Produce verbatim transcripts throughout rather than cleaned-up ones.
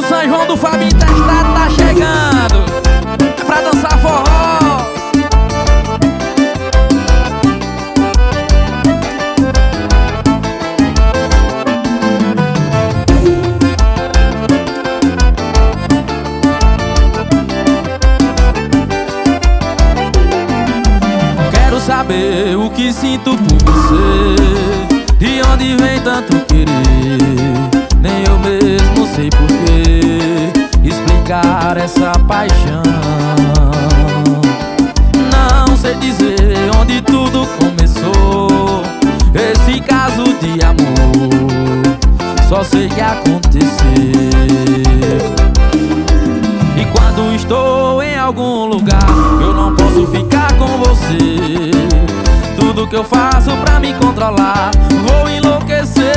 São João do Fabinho Testado tá chegando. É pra dançar forró. Quero saber o que sinto por você, de onde vem tanto querer. Nem eu mesmo sei porquê explicar essa paixão. Não sei dizer onde tudo começou, esse caso de amor. Só sei que aconteceu. E quando estou em algum lugar, eu não posso ficar com você. Tudo que eu faço pra me controlar, vou enlouquecer.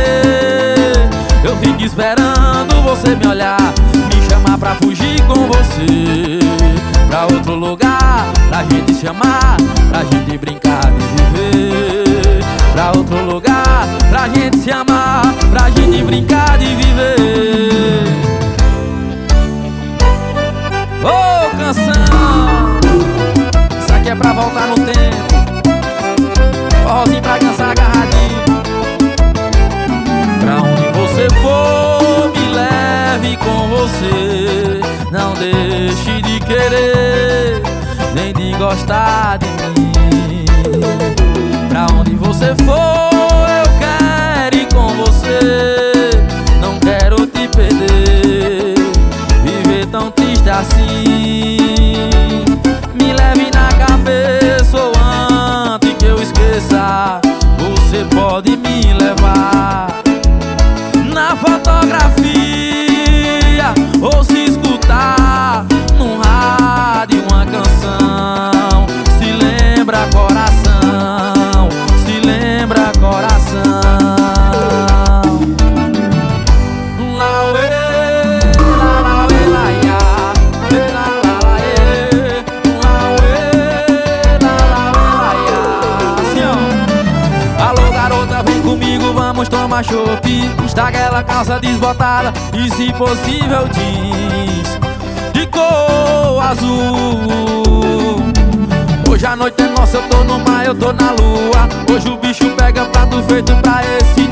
Eu fico esperando você me olhar, me chamar pra fugir com você, pra outro lugar, pra gente se amar, pra gente brincar de viver. Pra outro lugar, pra gente se amar, pra gente brincar de viver. Ô oh, canção, isso aqui é pra voltar no tempo. Forrozinho pra dançar agarradinho. Pra onde você for, me leve com você. Não deixe de querer, nem de gostar de mim. Pra onde você for, eu quero ir com você. Não quero te perder, viver tão triste assim. Me leve na cabeça ou antes que eu esqueça, você pode me levar. Na fotografia, ou se escutar num rádio uma canção. Se lembra coração, se lembra coração. Vamos tomar chopp, está aquela calça desbotada e, se possível, jeans de cor azul. Hoje a noite é nossa, eu tô no mar, eu tô na lua. Hoje o bicho pega prato feito pra esse